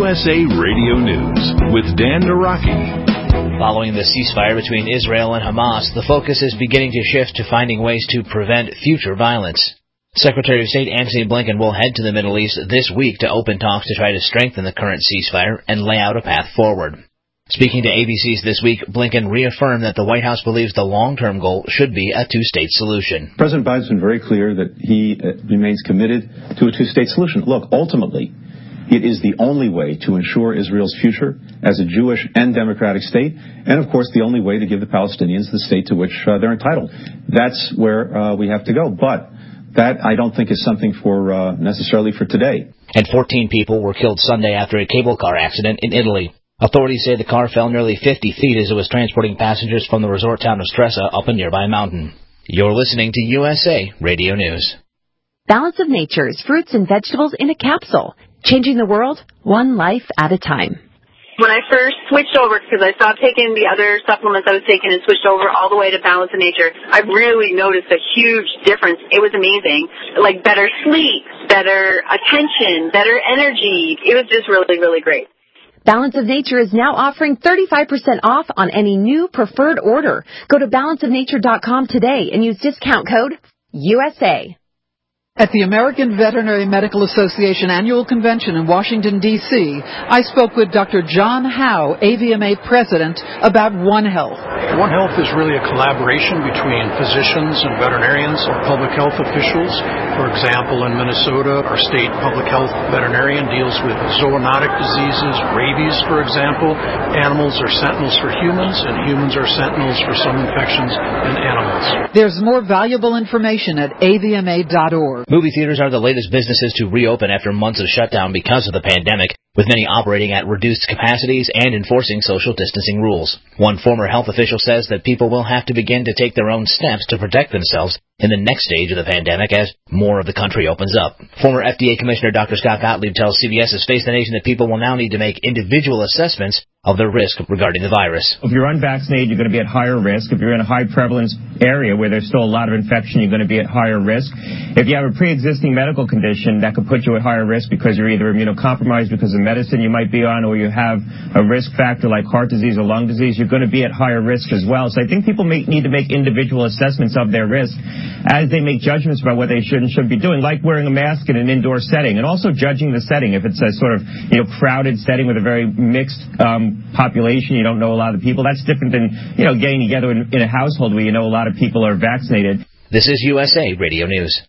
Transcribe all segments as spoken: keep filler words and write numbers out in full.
S A Radio News with Dan Naraki. Following the ceasefire between Israel and Hamas, the focus is beginning to shift to finding ways to prevent future violence. Secretary of State Antony Blinken will head to the Middle East this week to open talks to try to strengthen the current ceasefire and lay out a path forward. Speaking to A B C's This Week, Blinken reaffirmed that the White House believes the long-term goal should be a two-state solution. President Biden's been very clear that he uh, remains committed to a two-state solution. Look, ultimately, it is the only way to ensure Israel's future as a Jewish and democratic state, and, of course, the only way to give the Palestinians the state to which uh, they're entitled. That's where uh, we have to go. But that, I don't think, is something for uh, necessarily for today. And fourteen people were killed Sunday after a cable car accident in Italy. Authorities say the car fell nearly fifty feet as it was transporting passengers from the resort town of Stresa up a nearby mountain. You're listening to U S A Radio News. Balance of Nature's fruits and vegetables in a capsule, changing the world one life at a time. When I first switched over, because I stopped taking the other supplements I was taking and switched over all the way to Balance of Nature, I really noticed a huge difference. It was amazing. Like better sleep, better attention, better energy. It was just really, really great. Balance of Nature is now offering thirty-five percent off on any new preferred order. Go to balance of nature dot com today and use discount code U S A. At the American Veterinary Medical Association Annual Convention in Washington, D C, I spoke with Doctor John Howe, A V M A President, about One Health. One Health is really a collaboration between physicians and veterinarians or public health officials. For example, in Minnesota, our state public health veterinarian deals with zoonotic diseases, rabies, for example. Animals are sentinels for humans, and humans are sentinels for some infections in animals. There's more valuable information at A V M A dot org. Movie theaters are the latest businesses to reopen after months of shutdown because of the pandemic, with many operating at reduced capacities and enforcing social distancing rules. One former health official says that people will have to begin to take their own steps to protect themselves in the next stage of the pandemic as more of the country opens up. Former F D A Commissioner Doctor Scott Gottlieb tells C B S's Face the Nation that people will now need to make individual assessments of their risk regarding the virus. If you're unvaccinated, you're going to be at higher risk. If you're in a high prevalence area where there's still a lot of infection, you're going to be at higher risk. If you have a pre-existing medical condition, that could put you at higher risk because you're either immunocompromised because of medicine you might be on, or you have a risk factor like heart disease or lung disease, you're going to be at higher risk as well. So I think people may need to make individual assessments of their risk as they make judgments about what they should and should be doing, like wearing a mask in an indoor setting, and also judging the setting. If it's a sort of, you know, crowded setting with a very mixed um, population, you don't know a lot of people, that's different than, you know, getting together in, in a household where you know a lot of people are vaccinated. This is U S A Radio News.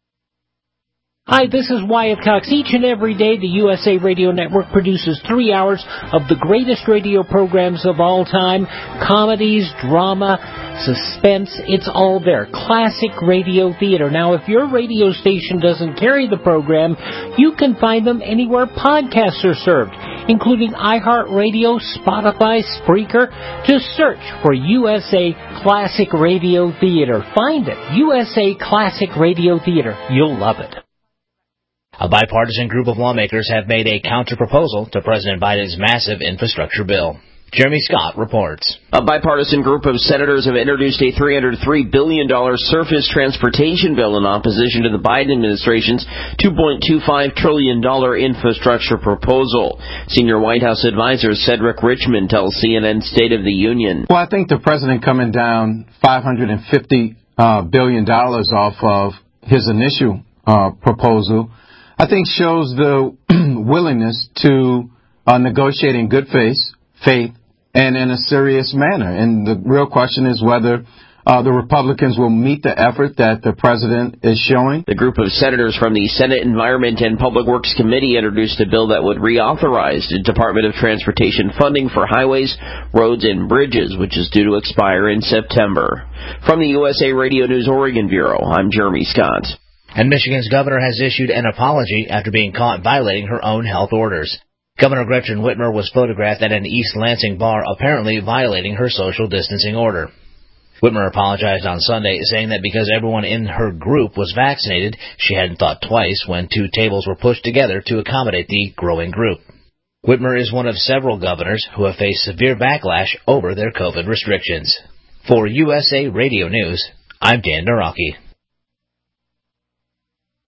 Hi, this is Wyatt Cox. Each and every day, the U S A Radio Network produces three hours of the greatest radio programs of all time. Comedies, drama, suspense, it's all there. Classic radio theater. Now, if your radio station doesn't carry the program, you can find them anywhere podcasts are served, including iHeartRadio, Spotify, Spreaker. Just search for U S A Classic Radio Theater. Find it. U S A Classic Radio Theater. You'll love it. A bipartisan group of lawmakers have made a counter-proposal to President Biden's massive infrastructure bill. Jeremy Scott reports. A bipartisan group of senators have introduced a three hundred three billion dollars surface transportation bill in opposition to the Biden administration's two point two five trillion dollars infrastructure proposal. Senior White House advisor Cedric Richmond tells C N N State of the Union. Well, I think the president coming down five hundred fifty uh, billion dollars off of his initial uh, proposal, I think shows the willingness to uh, negotiate in good faith, faith, and in a serious manner. And the real question is whether uh, the Republicans will meet the effort that the president is showing. The group of senators from the Senate Environment and Public Works Committee introduced a bill that would reauthorize the Department of Transportation funding for highways, roads, and bridges, which is due to expire in September. From the U S A Radio News Oregon Bureau, I'm Jeremy Scott. And Michigan's governor has issued an apology after being caught violating her own health orders. Governor Gretchen Whitmer was photographed at an East Lansing bar apparently violating her social distancing order. Whitmer apologized on Sunday, saying that because everyone in her group was vaccinated, she hadn't thought twice when two tables were pushed together to accommodate the growing group. Whitmer is one of several governors who have faced severe backlash over their COVID restrictions. For U S A Radio News, I'm Dan Naraki.